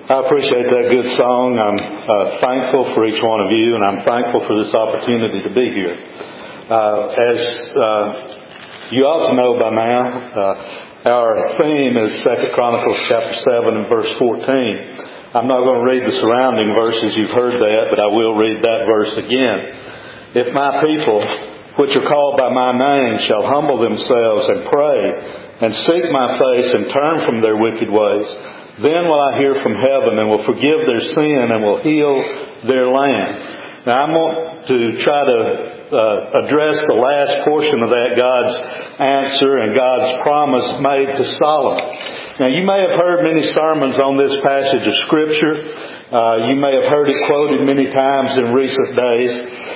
I appreciate that good song. I'm thankful for each one of you, and I'm thankful for this opportunity to be here. As you ought to know by now, our theme is 2 Chronicles chapter 7 and verse 14. I'm not going to read the surrounding verses. You've heard that, but I will read that verse again. If my people, which are called by my name, shall humble themselves and pray and seek my face and turn from their wicked ways, then will I hear from heaven and will forgive their sin and will heal their land. Now I want to try to address the last portion of that, God's answer and God's promise made to Solomon. Now you may have heard many sermons on this passage of Scripture. You may have heard it quoted many times in recent days.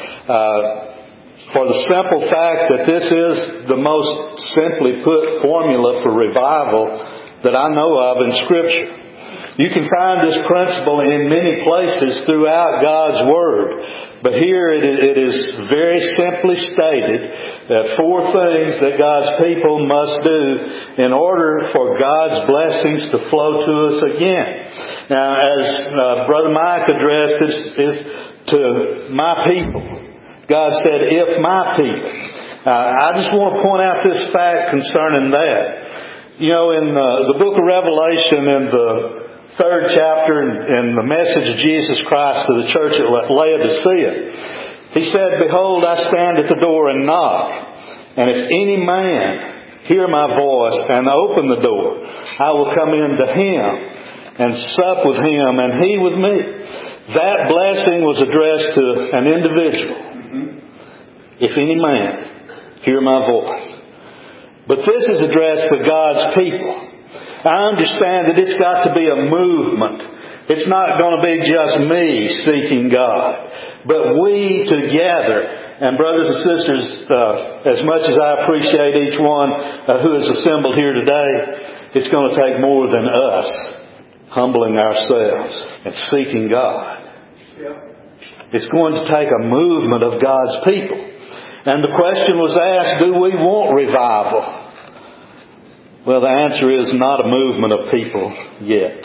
For the simple fact that this is the most simply put formula for revival that I know of in Scripture. You can find this principle in many places throughout God's Word. But here it is very simply stated that 4 things that God's people must do in order for God's blessings to flow to us again. Now, as Brother Mike addressed, this is to my people. God said, if my people. I just want to point out this fact concerning that. You know, in the book of Revelation, in the 3rd chapter, in the message of Jesus Christ to the church at Laodicea, He said, behold, I stand at the door and knock. And if any man hear my voice and open the door, I will come in to him and sup with him and he with me. That blessing was addressed to an individual. If any man hear my voice. But this is addressed to God's people. I understand that it's got to be a movement. It's not going to be just me seeking God, but we together. And brothers and sisters, as much as I appreciate each one who is assembled here today, it's going to take more than us humbling ourselves and seeking God. It's going to take a movement of God's people. And the question was asked, do we want revival? Well, the answer is not a movement of people yet.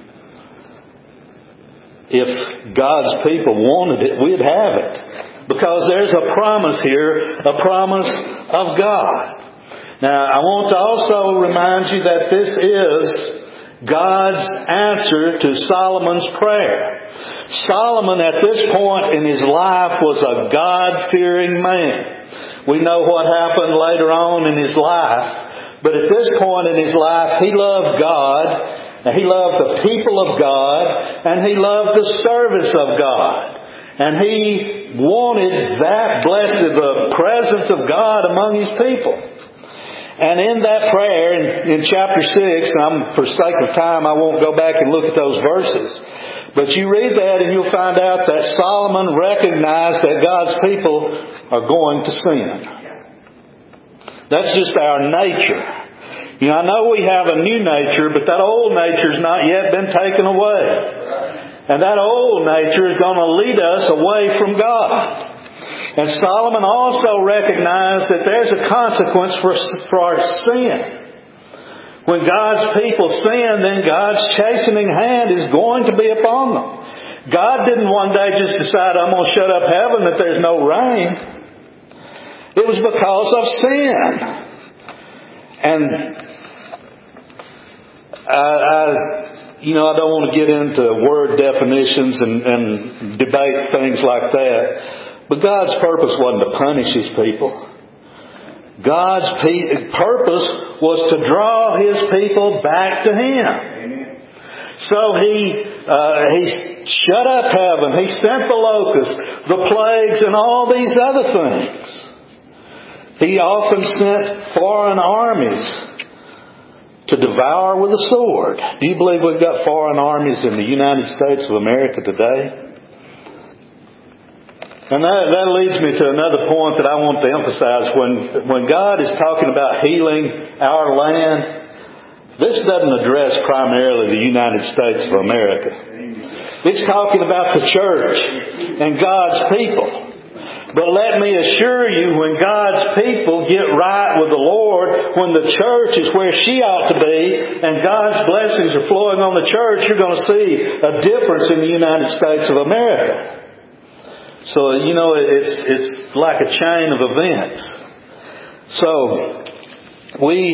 If God's people wanted it, we'd have it. Because there's a promise here, a promise of God. Now, I want to also remind you that this is God's answer to Solomon's prayer. Solomon at this point in his life was a God-fearing man. We know what happened later on in his life. But at this point in his life, he loved God, and he loved the people of God, and he loved the service of God. And he wanted that blessed, the presence of God among his people. And in that prayer, in chapter 6, for sake of time, I won't go back and look at those verses. But you read that and you'll find out that Solomon recognized that God's people are going to sin. That's just our nature. You know, I know we have a new nature, but that old nature's not yet been taken away. And that old nature is going to lead us away from God. And Solomon also recognized that there's a consequence for our sin. When God's people sin, then God's chastening hand is going to be upon them. God didn't one day just decide, I'm going to shut up heaven that there's no rain. It was because of sin. And I don't want to get into word definitions and debate things like that. But God's purpose wasn't to punish His people. God's purpose was to draw His people back to Him. So He shut up heaven. He sent the locusts, the plagues, and all these other things. He often sent foreign armies to devour with a sword. Do you believe we've got foreign armies in the United States of America today? And that leads me to another point that I want to emphasize. When God is talking about healing our land, this doesn't address primarily the United States of America. It's talking about the church and God's people. But let me assure you, when God's people get right with the Lord, when the church is where she ought to be, and God's blessings are flowing on the church, you're going to see a difference in the United States of America. So, it's like a chain of events. So, we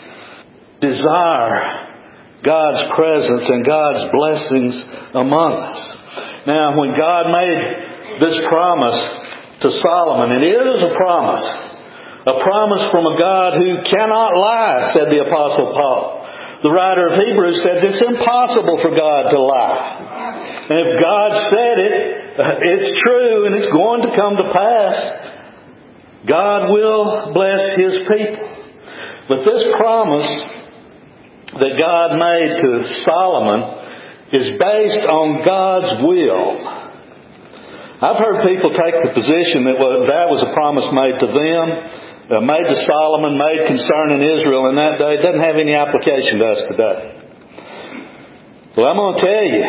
desire God's presence and God's blessings among us. Now, when God made this promise to Solomon, and it is a promise from a God who cannot lie, said the Apostle Paul. The writer of Hebrews says it's impossible for God to lie. And if God said it, it's true and it's going to come to pass. God will bless His people. But this promise that God made to Solomon is based on God's will. I've heard people take the position that that was a promise made to them, made to Solomon, made concerning Israel in that day. It doesn't have any application to us today. Well, I'm going to tell you,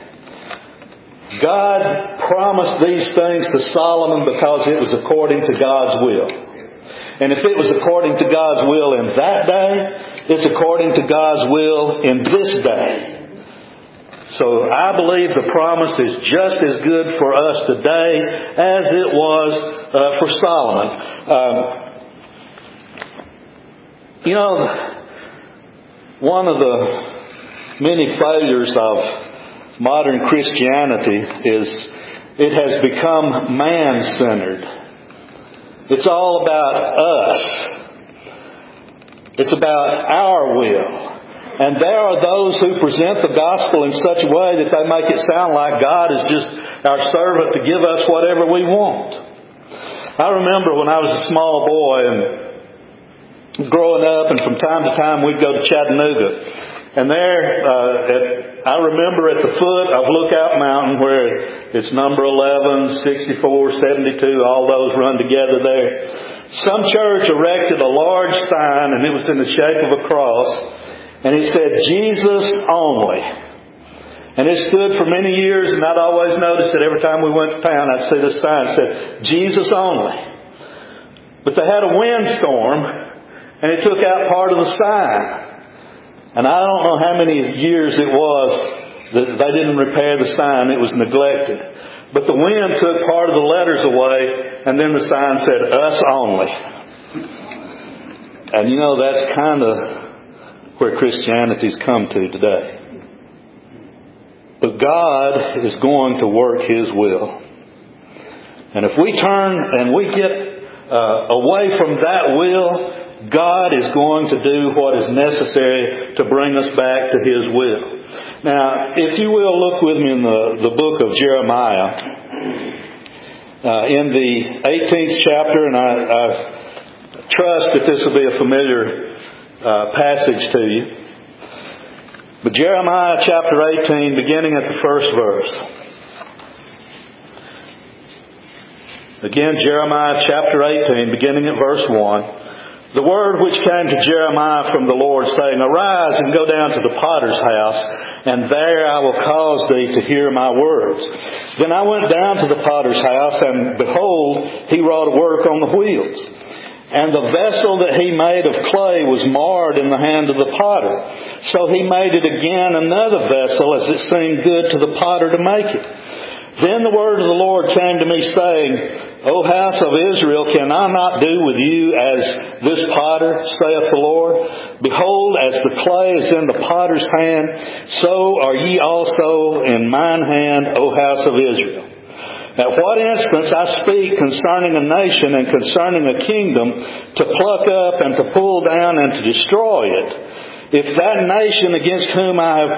God promised these things to Solomon because it was according to God's will. And if it was according to God's will in that day, it's according to God's will in this day. So I believe the promise is just as good for us today as it was for Solomon. One of the many failures of modern Christianity is it has become man-centered. It's all about us. It's about our will. And there are those who present the gospel in such a way that they make it sound like God is just our servant to give us whatever we want. I remember when I was a small boy and growing up, and from time to time we'd go to Chattanooga. And there, I remember at the foot of Lookout Mountain, where it's number 11, 64, 72, all those run together there. Some church erected a large sign, and it was in the shape of a cross. And it said, Jesus only. And it stood for many years, and I'd always noticed that every time we went to town, I'd see this sign that said, Jesus only. But they had a windstorm, and it took out part of the sign. And I don't know how many years it was that they didn't repair the sign. It was neglected. But the wind took part of the letters away, and then the sign said, us only. And that's kind of where Christianity's come to today. But God is going to work His will. And if we turn and we get away from that will, God is going to do what is necessary to bring us back to His will. Now, if you will, look with me in the book of Jeremiah. In the 18th chapter, and I trust that this will be a familiar passage to you. But Jeremiah chapter 18, beginning at the first verse. Again, Jeremiah chapter 18, beginning at verse 1. The word which came to Jeremiah from the Lord, saying, Arise and go down to the potter's house, and there I will cause thee to hear my words. Then I went down to the potter's house, and behold, he wrought a work on the wheels. And the vessel that he made of clay was marred in the hand of the potter. So he made it again another vessel, as it seemed good to the potter to make it. Then the word of the Lord came to me, saying, O house of Israel, can I not do with you as this potter, saith the Lord? Behold, as the clay is in the potter's hand, so are ye also in mine hand, O house of Israel. At what instance I speak concerning a nation and concerning a kingdom to pluck up and to pull down and to destroy it. If that nation against whom I have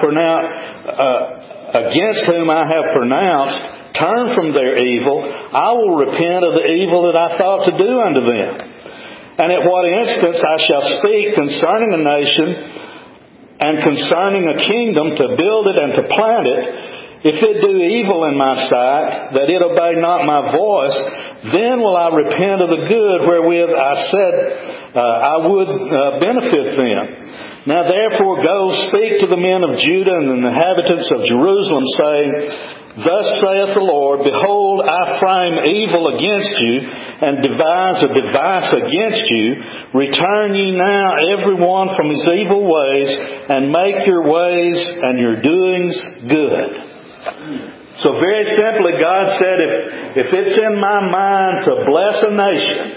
pronounced turn from their evil, I will repent of the evil that I thought to do unto them. And at what instance I shall speak concerning a nation and concerning a kingdom to build it and to plant it, if it do evil in my sight, that it obey not my voice, then will I repent of the good wherewith I said I would benefit them. Now therefore go speak to the men of Judah and the inhabitants of Jerusalem, saying, Thus saith the Lord, Behold, I frame evil against you, and devise a device against you. Return ye now every one from his evil ways, and make your ways and your doings good. So very simply, God said, if it's in my mind to bless a nation,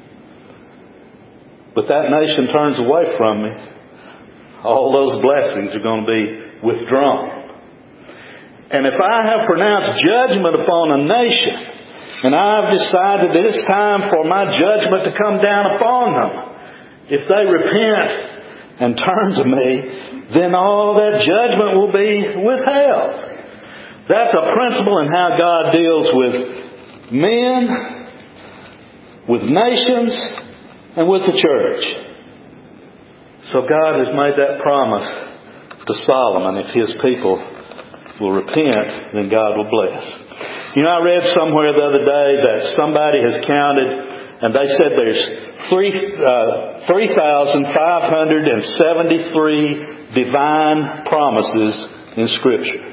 but that nation turns away from me, all those blessings are going to be withdrawn. And if I have pronounced judgment upon a nation, and I've decided that it's time for my judgment to come down upon them, if they repent and turn to me, then all that judgment will be withheld. That's a principle in how God deals with men, with nations, and with the church. So God has made that promise to Solomon. If his people will repent, then God will bless. You know, I read somewhere the other day that somebody has counted, and they said there's 3,573 divine promises in Scripture.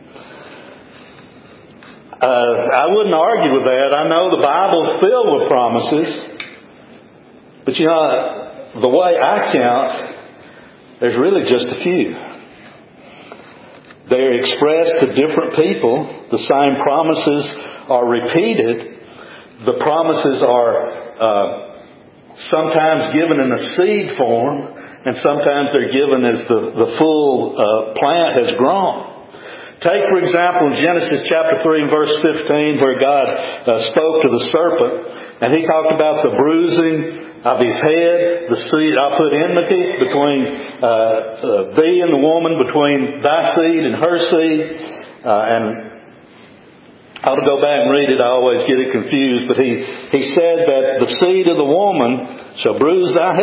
I wouldn't argue with that. I know the Bible's filled with promises. But you know, the way I count, there's really just a few. They're expressed to different people. The same promises are repeated. The promises are sometimes given in a seed form, and sometimes they're given as the full plant has grown. Take, for example, in Genesis chapter 3 and verse 15, where God spoke to the serpent, and He talked about the bruising of his head, the seed. I'll put enmity between thee and the woman, between thy seed and her seed. And I'll go back and read it. I always get it confused. But he said that the seed of the woman shall bruise thy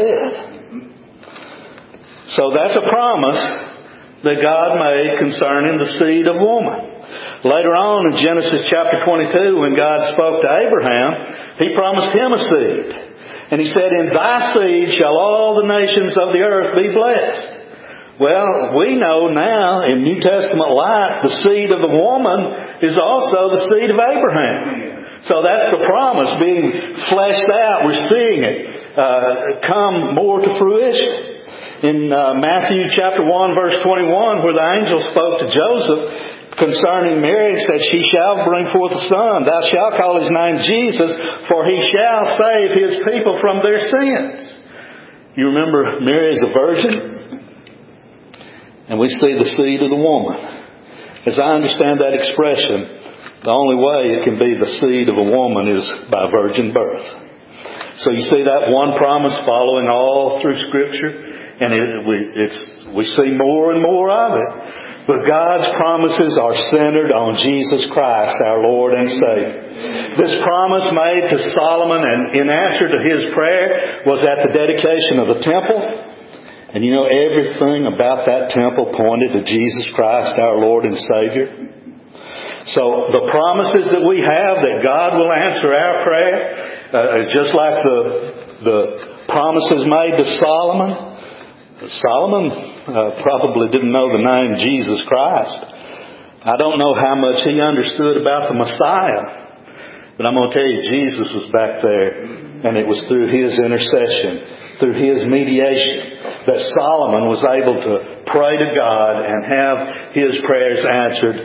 head. So that's a promise that God made concerning the seed of woman. Later on in Genesis chapter 22, when God spoke to Abraham, He promised him a seed. And He said, In thy seed shall all the nations of the earth be blessed. Well, we know now in New Testament light, the seed of the woman is also the seed of Abraham. So that's the promise being fleshed out. We're seeing it come more to fruition. In Matthew chapter 1 verse 21, where the angel spoke to Joseph concerning Mary, said, She shall bring forth a son. Thou shalt call his name Jesus, for he shall save his people from their sins. You remember Mary is a virgin? And we see the seed of the woman. As I understand that expression, the only way it can be the seed of a woman is by virgin birth. So you see that one promise following all through Scripture. And we see more and more of it. But God's promises are centered on Jesus Christ, our Lord and Savior. This promise made to Solomon and in answer to his prayer was at the dedication of the temple. And you know, everything about that temple pointed to Jesus Christ, our Lord and Savior. So the promises that we have that God will answer our prayer, just like the promises made to Solomon. Solomon probably didn't know the name Jesus Christ. I don't know how much he understood about the Messiah. But I'm going to tell you, Jesus was back there. And it was through His intercession, through His mediation, that Solomon was able to pray to God and have his prayers answered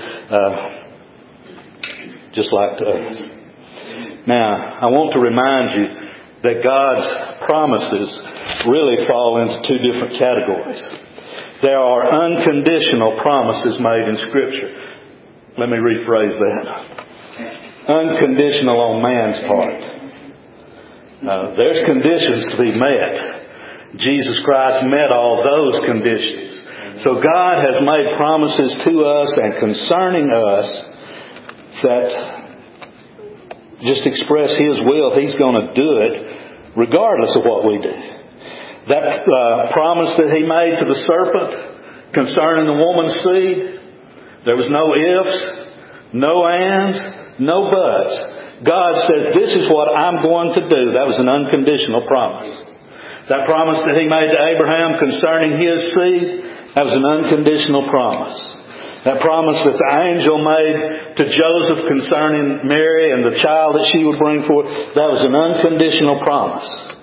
just like to us. Now, I want to remind you that God's promises really fall into two different categories. There are unconditional promises made in Scripture. Let me rephrase that. Unconditional on man's part. There's conditions to be met. Jesus Christ met all those conditions. So God has made promises to us and concerning us that just express His will. He's going to do it regardless of what we do. That promise that He made to the serpent concerning the woman's seed, there was no ifs, no ands, no buts. God said, this is what I'm going to do. That was an unconditional promise. That promise that He made to Abraham concerning his seed, that was an unconditional promise. That promise that the angel made to Joseph concerning Mary and the child that she would bring forth, that was an unconditional promise.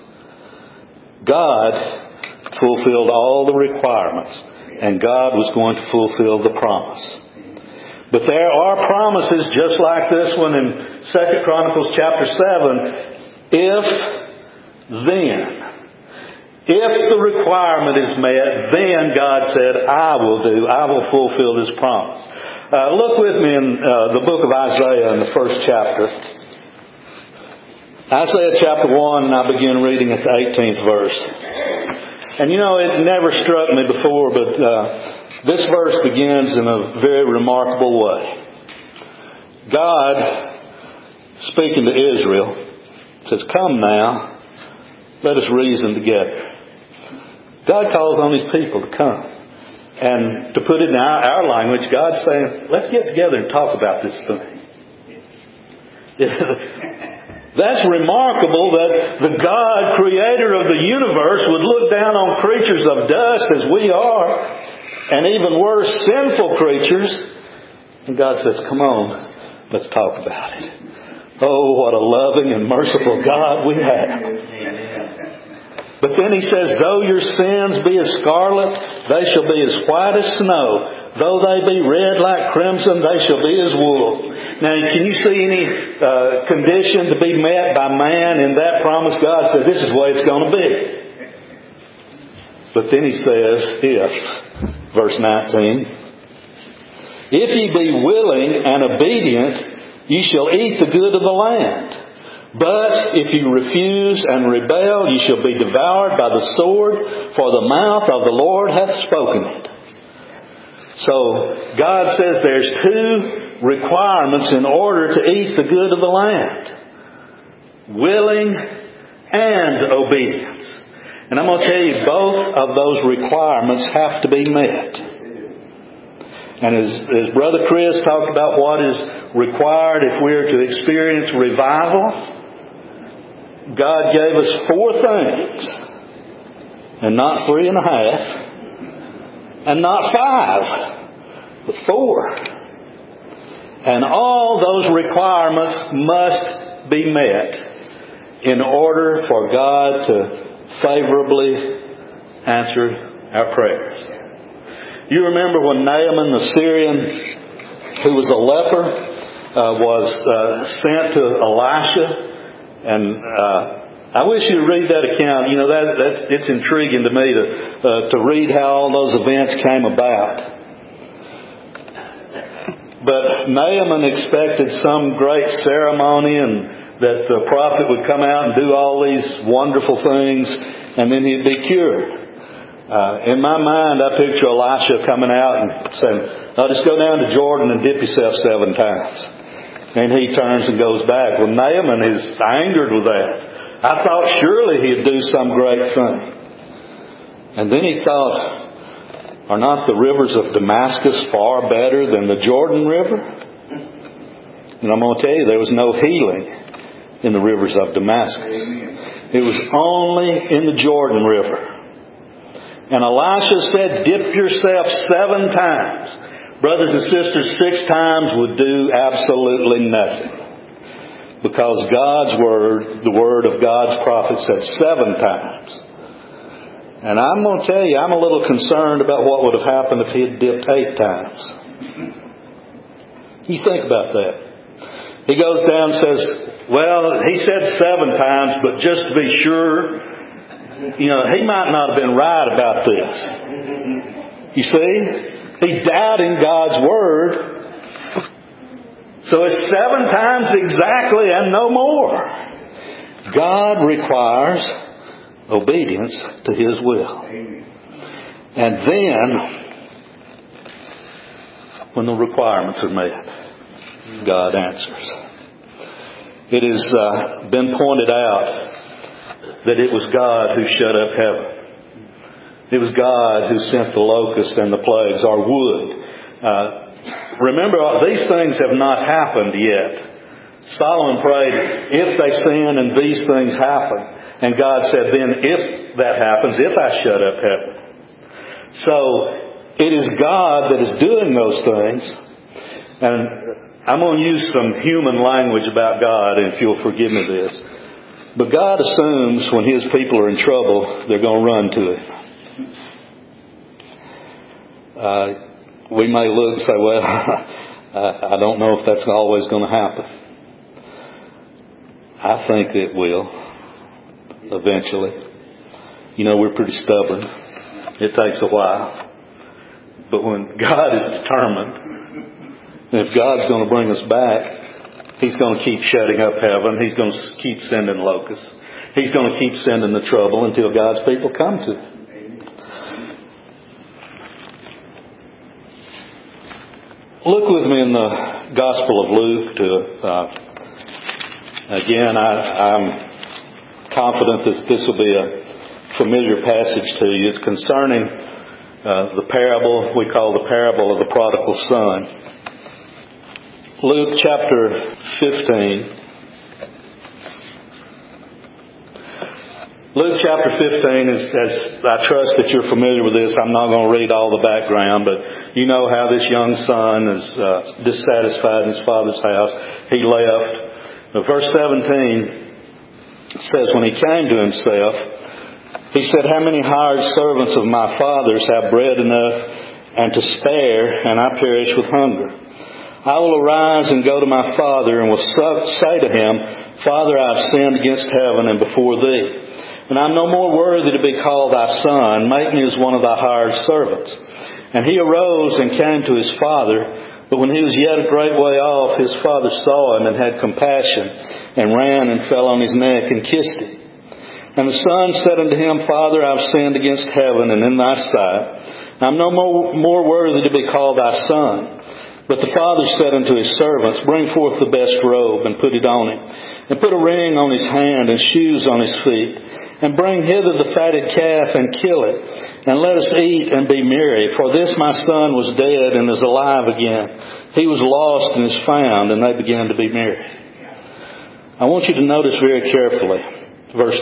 God fulfilled all the requirements, and God was going to fulfill the promise. But there are promises just like this one in 2 Chronicles chapter 7. If the requirement is met, then God said, I will fulfill this promise. Look with me in the book of Isaiah in the first chapter. Isaiah chapter 1, and I begin reading at the 18th verse. And it never struck me before, but this verse begins in a very remarkable way. God, speaking to Israel, says, come now, let us reason together. God calls on His people to come. And to put it in our language, God's saying, let's get together and talk about this thing. That's remarkable that the God, creator of the universe, would look down on creatures of dust as we are, and even worse, sinful creatures. And God says, come on, let's talk about it. Oh, what a loving and merciful God we have. But then He says, though your sins be as scarlet, they shall be as white as snow. Though they be red like crimson, they shall be as wool. Now, can you see any condition to be met by man in that promise? God said, this is the way it's going to be. But then He says, verse 19, if ye be willing and obedient, ye shall eat the good of the land. But if you refuse and rebel, you shall be devoured by the sword, for the mouth of the Lord hath spoken it. So, God says there's two requirements in order to eat the good of the land. Willing and obedience. And I'm going to tell you, both of those requirements have to be met. And as Brother Chris talked about what is required if we are to experience revival, God gave us 4 things, and not 3.5, and not 5, but 4. And all those requirements must be met in order for God to favorably answer our prayers. You remember when Naaman the Syrian, who was a leper, was sent to Elisha. And I wish you'd read that account. It's intriguing to me to read how all those events came about. But Naaman expected some great ceremony and that the prophet would come out and do all these wonderful things and then he'd be cured. In my mind, I picture Elisha coming out and saying, just go down to Jordan and dip yourself 7 times. And he turns and goes back. Well, Naaman is angered with that. I thought surely he'd do some great thing. And then he thought, are not the rivers of Damascus far better than the Jordan River? And I'm going to tell you, there was no healing in the rivers of Damascus. It was only in the Jordan River. And Elisha said, dip yourself 7 times. Brothers and sisters, 6 times would do absolutely nothing. Because God's Word, the Word of God's prophet, said 7 times. And I'm going to tell you, I'm a little concerned about what would have happened if he had dipped 8 times. You think about that. He goes down and says, well, he said 7 times, but just to be sure, he might not have been right about this. You see? He's doubting God's Word. So it's 7 times exactly and no more. God requires obedience to His will. And then, when the requirements are met, God answers. It has been pointed out that it was God who shut up heaven. It was God who sent the locust and the plagues, or would. Remember, these things have not happened yet. Solomon prayed, if they sin and these things happen. And God said, then if that happens, if I shut up heaven. So, It is God that is doing those things. And I'm going to use some human language about God, and if you'll forgive me this. But God assumes when His people are in trouble, they're going to run to Him. We may look and say, well, I don't know if that's always going to happen. I think it will, eventually. You know, we're pretty stubborn. It takes a while. But when God is determined, and if God's going to bring us back, He's going to keep shutting up heaven. He's going to keep sending locusts. He's going to keep sending the trouble until God's people come to Him. Look with me in the Gospel of Luke. Again, I'm confident that this will be a familiar passage to you. It's concerning the parable we call the parable of the prodigal son. Luke chapter 15. Luke chapter 15 is, as I trust that you're familiar with this, I'm not going to read all the background, but you know how this young son is dissatisfied in his father's house. He left. Verse 17 says, when he came to himself, he said, how many hired servants of my father's have bread enough and to spare, and I perish with hunger? I will arise and go to my father and will say to him, Father, I have sinned against heaven and before thee. And I'm no more worthy to be called thy son. Make me as one of thy hired servants. And he arose and came to his father. But when he was yet a great way off, his father saw him and had compassion, and ran and fell on his neck and kissed him. And the son said unto him, Father, I have sinned against heaven and in thy sight. I'm no more worthy to be called thy son. But the father said unto his servants, Bring forth the best robe, and put it on him, and put a ring on his hand, and shoes on his feet, and bring hither the fatted calf, and kill it, and let us eat and be merry. For this my son was dead, and is alive again. He was lost, and is found, and they began to be merry. I want you to notice very carefully, verse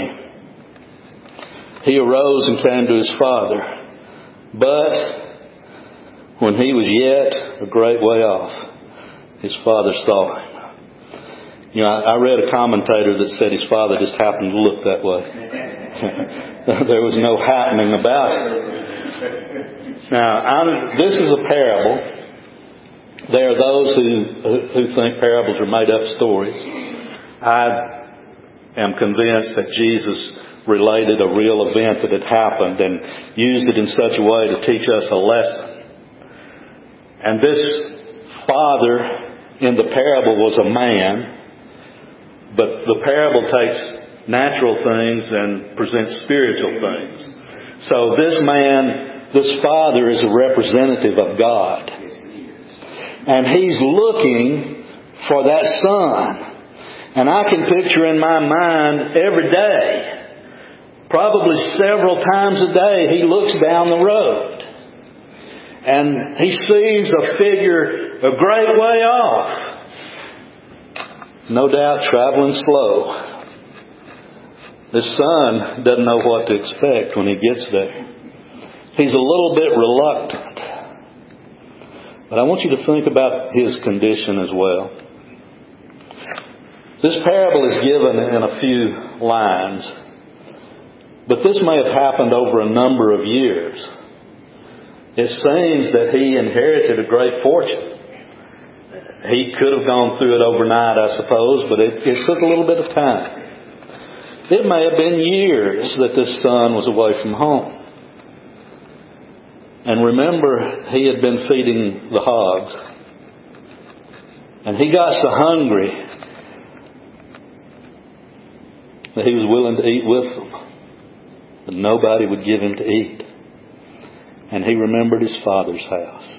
20. He arose and came to his father, but when he was yet a great way off, his father saw him. You know, I read a commentator that said his father just happened to look that way. There was no happening about it. Now, this is a parable. There are those who think parables are made up stories. I am convinced that Jesus related a real event that had happened and used it in such a way to teach us a lesson. And this father in the parable was a man, but the parable takes natural things and presents spiritual things. So this man, this father, is a representative of God. And he's looking for that son. And I can picture in my mind every day, probably several times a day, he looks down the road. And he sees a figure a great way off. No doubt traveling slow. This son doesn't know what to expect when he gets there. He's a little bit reluctant. But I want you to think about his condition as well. This parable is given in a few lines. But this may have happened over a number of years. It seems that he inherited a great fortune. He could have gone through it overnight, I suppose, but it took a little bit of time. It may have been years that this son was away from home. And remember, he had been feeding the hogs. And he got so hungry that he was willing to eat with them. But nobody would give him to eat. And he remembered his father's house.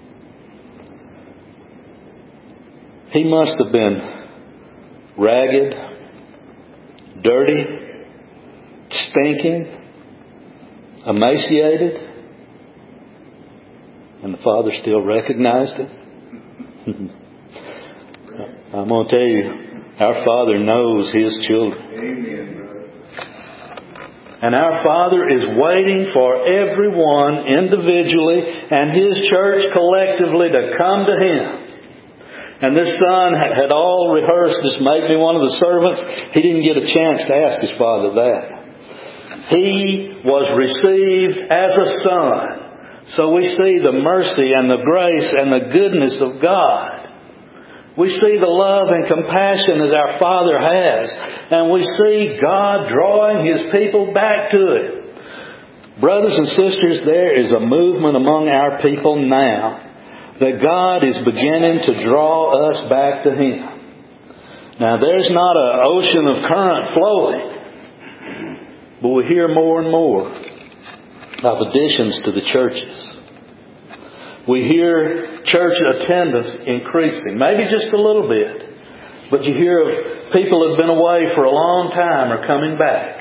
He must have been ragged, dirty, stinking, emaciated. And the father still recognized him. I'm going to tell you, our Father knows His children. Amen, brother. And our Father is waiting for everyone individually and His church collectively to come to Him. And this son had all rehearsed, "Just make me one of the servants." He didn't get a chance to ask his father that. He was received as a son. So we see the mercy and the grace and the goodness of God. We see the love and compassion that our Father has. And we see God drawing His people back to it. Brothers and sisters, there is a movement among our people now that God is beginning to draw us back to Him. Now, there's not an ocean of current flowing, but we hear more and more of additions to the churches. We hear church attendance increasing, maybe just a little bit. But you hear of people who have been away for a long time are coming back.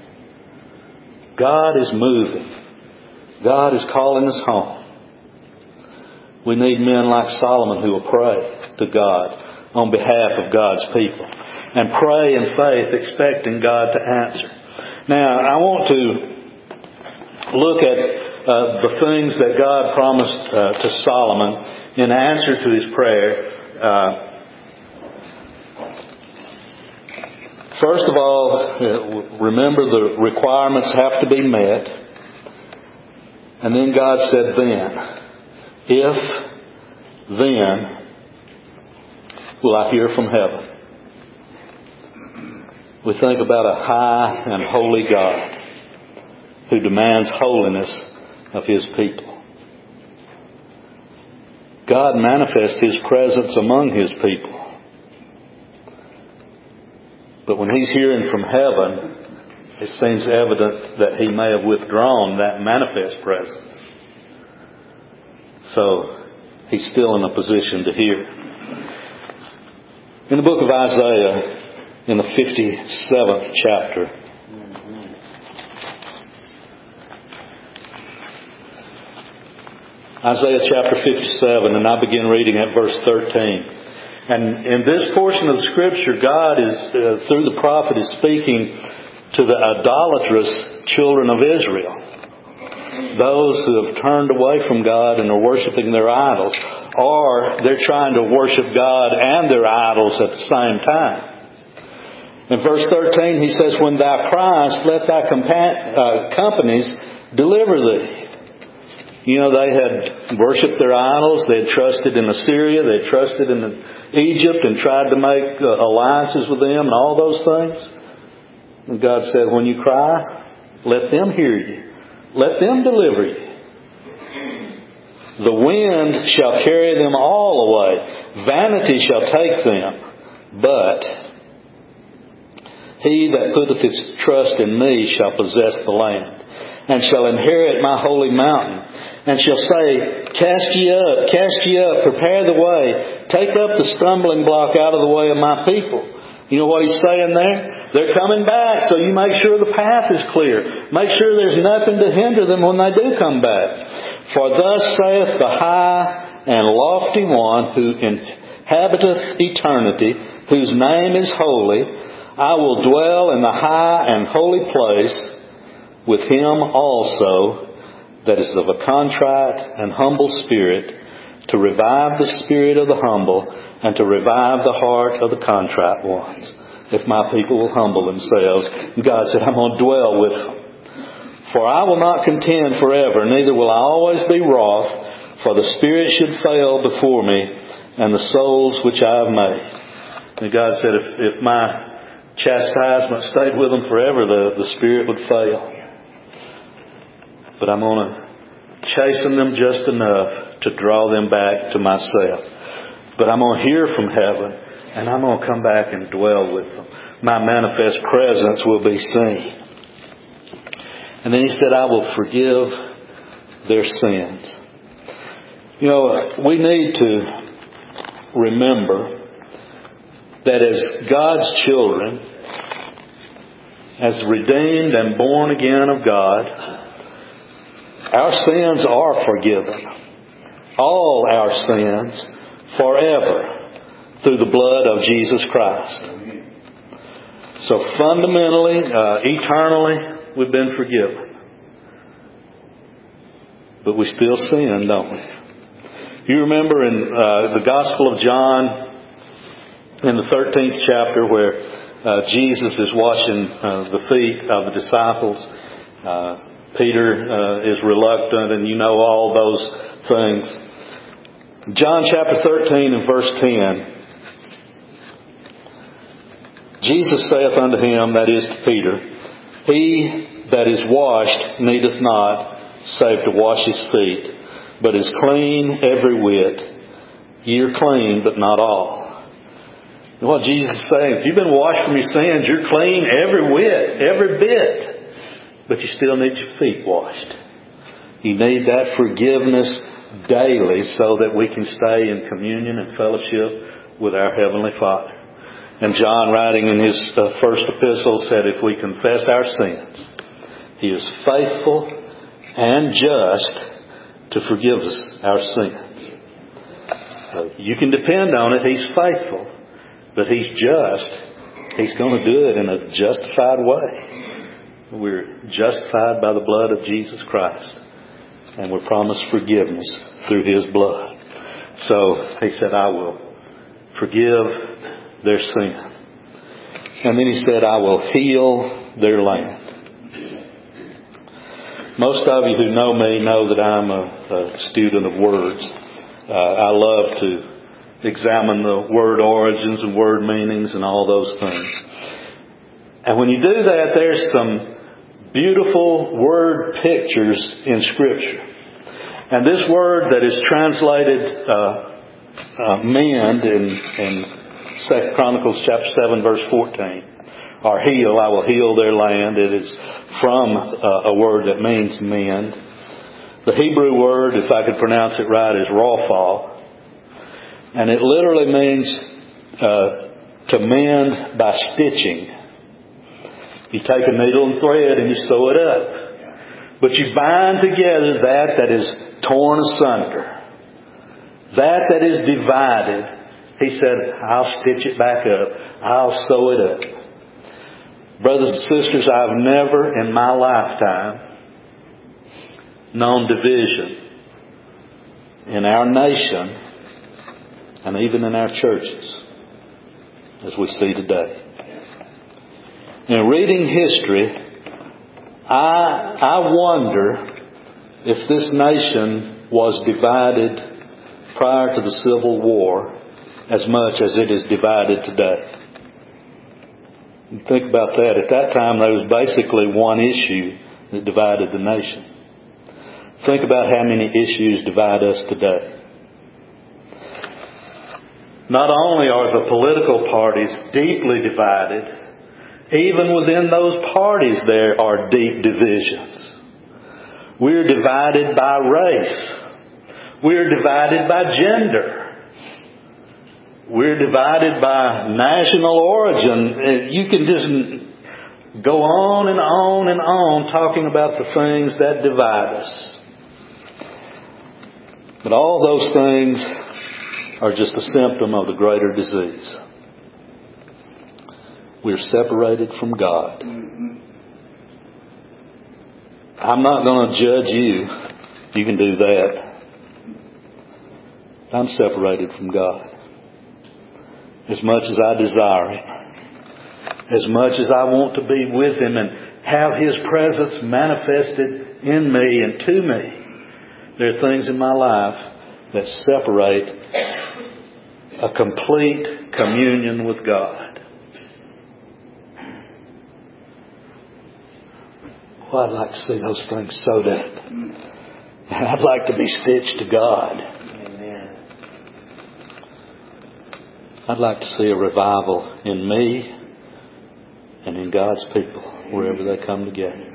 God is moving. God is calling us home. We need men like Solomon who will pray to God on behalf of God's people. And pray in faith, expecting God to answer. Now, I want to look at the things that God promised to Solomon in answer to his prayer. First of all, remember the requirements have to be met. And then God said, then will I hear from heaven. We think about a high and holy God who demands holiness of His people. God manifests His presence among His people. But when He's hearing from heaven, it seems evident that He may have withdrawn that manifest presence. So, He's still in a position to hear. In the book of Isaiah, in the 57th chapter, Isaiah chapter 57, and I begin reading at verse 13. And in this portion of Scripture, God is, through the prophet, is speaking to the idolatrous children of Israel. Those who have turned away from God and are worshiping their idols, or they're trying to worship God and their idols at the same time. In verse 13, he says, when thou criest, let thy companies deliver thee. You know, they had worshipped their idols. They had trusted in Assyria. They had trusted in Egypt and tried to make alliances with them and all those things. And God said, when you cry, let them hear you. Let them deliver you. The wind shall carry them all away. Vanity shall take them. But he that putteth his trust in me shall possess the land, and shall inherit my holy mountain, and shall say, cast ye up, prepare the way, take up the stumbling block out of the way of my people. You know what he's saying there? They're coming back, so you make sure the path is clear. Make sure there's nothing to hinder them when they do come back. For thus saith the high and lofty one who inhabiteth eternity, whose name is holy, I will dwell in the high and holy place with him also that is of a contrite and humble spirit, to revive the spirit of the humble, and to revive the heart of the contrite ones. If my people will humble themselves. God said, I'm going to dwell with them. For I will not contend forever, neither will I always be wroth, for the spirit should fail before me, and the souls which I have made. And God said, if my chastisement stayed with them forever, the spirit would fail. But I'm going to chasten them just enough to draw them back to myself. But I'm going to hear from heaven, and I'm going to come back and dwell with them. My manifest presence will be seen. And then he said, I will forgive their sins. You know, we need to remember that as God's children, as redeemed and born again of God, our sins are forgiven. All our sins forever through the blood of Jesus Christ. So fundamentally, eternally, we've been forgiven. But we still sin, don't we? You remember in the Gospel of John, in the 13th chapter, where Jesus is washing the feet of the disciples. Peter is reluctant, and you know all those things. John chapter 13 and verse 10. Jesus saith unto him, that is to Peter, He that is washed needeth not, save to wash his feet, but is clean every whit. Ye are clean, but not all. And what Jesus is saying, if you've been washed from your sins, you're clean every whit, every bit. But you still need your feet washed. You need that forgiveness daily so that we can stay in communion and fellowship with our Heavenly Father. And John, writing in his first epistle, said, if we confess our sins, He is faithful and just to forgive us our sins. You can depend on it. He's faithful. But He's just. He's going to do it in a justified way. We're justified by the blood of Jesus Christ. And we're promised forgiveness through His blood. So He said, I will forgive their sin. And then He said, I will heal their land. Most of you who know me know that I'm a student of words. I love to examine the word origins and word meanings and all those things. And when you do that, there's some beautiful word pictures in Scripture. And this word that is translated mend in 2 Chronicles chapter 7 verse 14, or heal, I will heal their land. It is from a word that means mend. The Hebrew word, if I could pronounce it right, is rapha. And it literally means to mend by stitching. You take a needle and thread and you sew it up. But you bind together that is torn asunder. That is divided. He said, I'll stitch it back up. I'll sew it up. Brothers and sisters, I've never in my lifetime known division in our nation and even in our churches as we see today. In reading history, I wonder if this nation was divided prior to the Civil War as much as it is divided today. Think about that. At that time, there was basically one issue that divided the nation. Think about how many issues divide us today. Not only are the political parties deeply divided, even within those parties there are deep divisions. We're divided by race. We're divided by gender. We're divided by national origin. You can just go on and on and on talking about the things that divide us. But all those things are just a symptom of the greater disease. We're separated from God. I'm not going to judge you. You can do that. I'm separated from God. As much as I desire Him. As much as I want to be with Him and have His presence manifested in me and to me. There are things in my life that separate a complete communion with God. Well, I'd like to see those things sewed up. I'd like to be stitched to God. Amen. I'd like to see a revival in me and in God's people wherever they come together.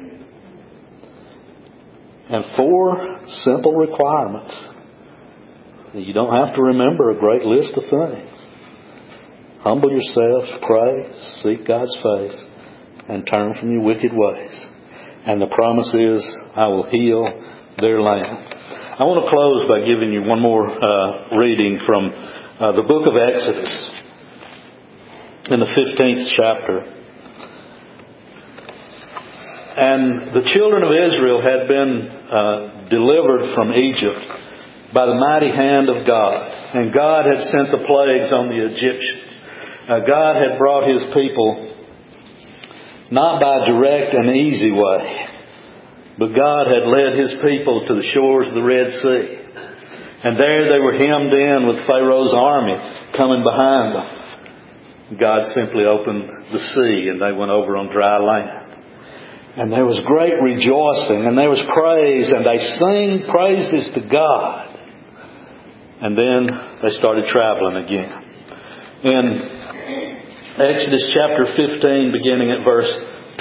And 4 simple requirements. You don't have to remember a great list of things. Humble yourselves, pray, seek God's face, and turn from your wicked ways. And the promise is, I will heal their land. I want to close by giving you one more reading from the book of Exodus in the 15th chapter. And the children of Israel had been delivered from Egypt by the mighty hand of God. And God had sent the plagues on the Egyptians. God had brought His people not by a direct and easy way, but God had led His people to the shores of the Red Sea. And there they were hemmed in with Pharaoh's army coming behind them. God simply opened the sea and they went over on dry land. And there was great rejoicing and there was praise and they sang praises to God. And then they started traveling again. In Exodus chapter 15, beginning at verse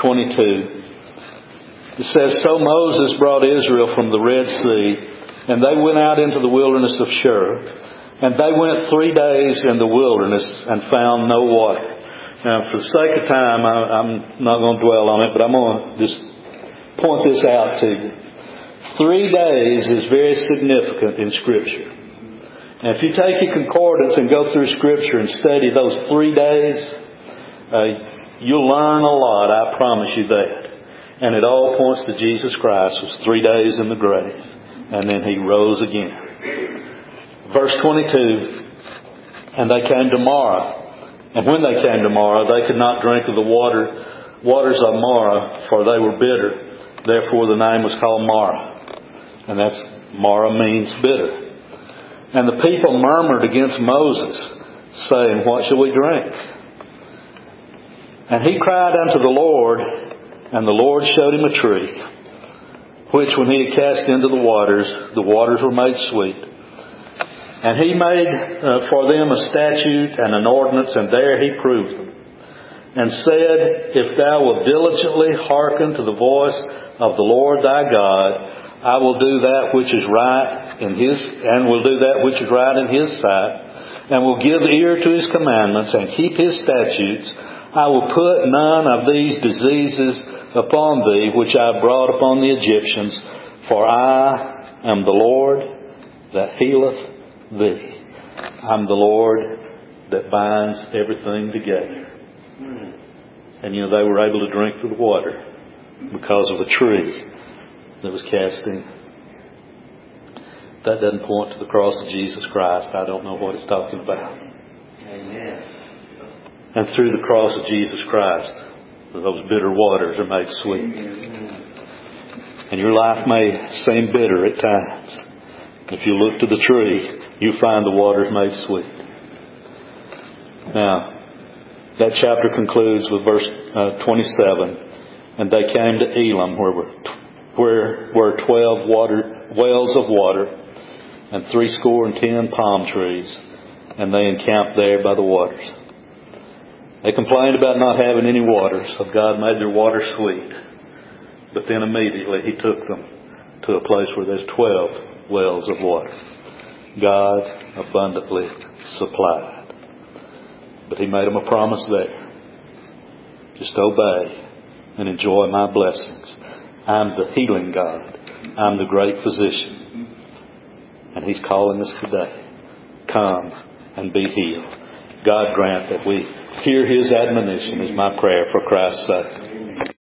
22, it says, "So Moses brought Israel from the Red Sea, and they went out into the wilderness of Shur. And they went 3 days in the wilderness and found no water." Now, for the sake of time, I'm not going to dwell on it, but I'm going to just point this out to you. 3 days is very significant in Scripture. And if you take your concordance and go through Scripture and study those 3 days, you'll learn a lot, I promise you that. And it all points to Jesus Christ was 3 days in the grave. And then He rose again. Verse 22, "And they came to Marah. And when they came to Marah, they could not drink of the waters of Marah, for they were bitter. Therefore the name was called Marah." And that's, Marah means bitter. "And the people murmured against Moses, saying, What shall we drink? And he cried unto the Lord, and the Lord showed him a tree, which when he had cast into the waters were made sweet. And he made for them a statute and an ordinance, and there he proved them. And said, If thou wilt diligently hearken to the voice of the Lord thy God, I will do that which is right in His sight, and will give ear to His commandments, and keep His statutes. I will put none of these diseases upon thee, which I brought upon the Egyptians, for I am the Lord that healeth thee. I'm the Lord that binds everything together." And they were able to drink the water because of a tree that was cast in. That doesn't point to the cross of Jesus Christ. I don't know what it's talking about. Amen. And through the cross of Jesus Christ, those bitter waters are made sweet. And your life may seem bitter at times. If you look to the tree, you find the waters made sweet. Now, that chapter concludes with verse 27. "And they came to Elim, where were 12 wells of water, and 70 palm trees, and they encamped there by the waters." They complained about not having any water, so God made their water sweet. But then immediately He took them to a place where there's 12 wells of water. God abundantly supplied. But He made them a promise there. Just obey and enjoy my blessings. I'm the healing God. I'm the great physician. And He's calling us today. Come and be healed. God grant that we hear His admonition is my prayer for Christ's sake.